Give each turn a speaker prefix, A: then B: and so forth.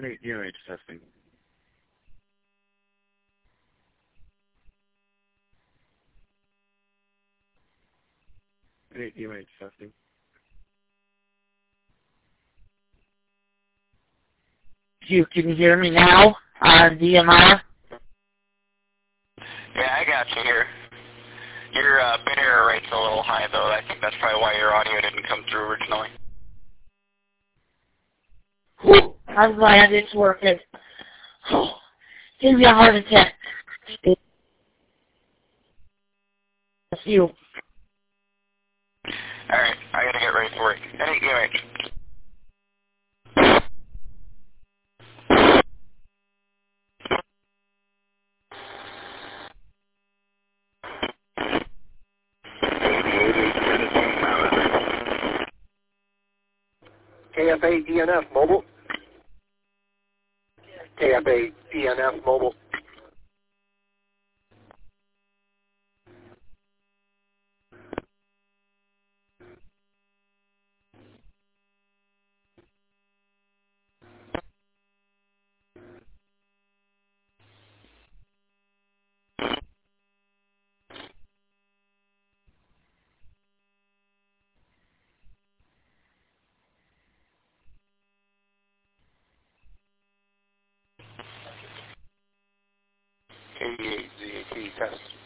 A: UH testing. UH testing.
B: Can you hear me now on DMR?
C: Yeah, I got you here. Your bit error rate's a little high, though. I think that's probably why your audio didn't come through originally.
B: Whew, I'm glad it's working. Oh, give me a heart attack. That's you.
C: Alright, I gotta get ready for it. Hey, UH.
D: KFA DNF mobile. KFA DNF mobile.
C: KZAT test.